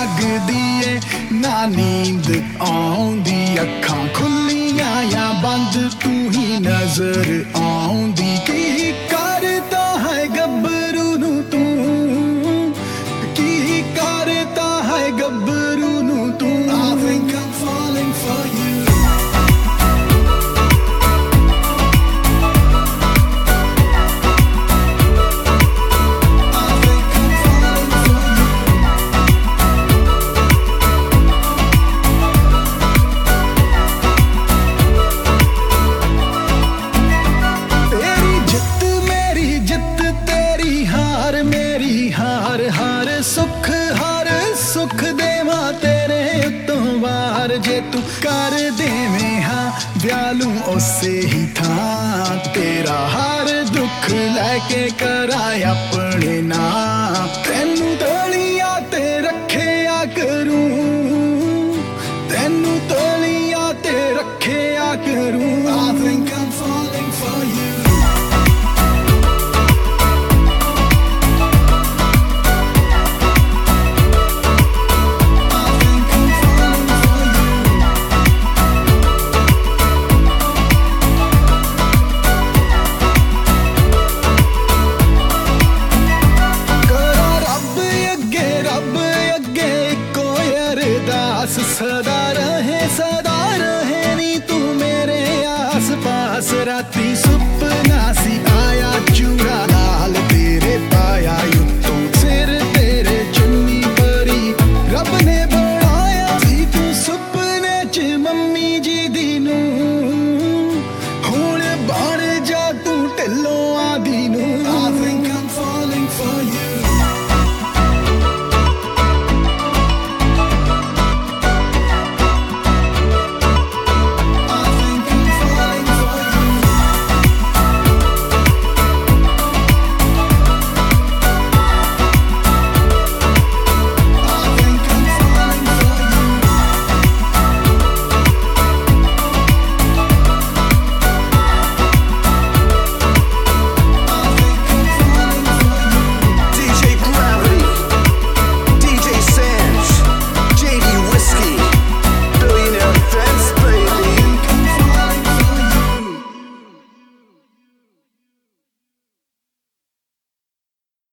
लगदी ਏ ना नींद आउंदी अखां खुल्लियां या बंद तू ही नजर आउंदी की करता है गब्बरू नू तू की करता है गब्बरू नू तू I think I'm falling for you सुख देवा तेरे उत्तों वार जे तू कर देवे हाँ व्यालू उसे ही था तेरा हर दुख लैके कराए अपने नाम तेनू तलिया ते रखे आ करूं तेनू तलिया ते रखे आ करूं I think I'm falling for you सदा रहे नी तू मेरे आस पास राती सुख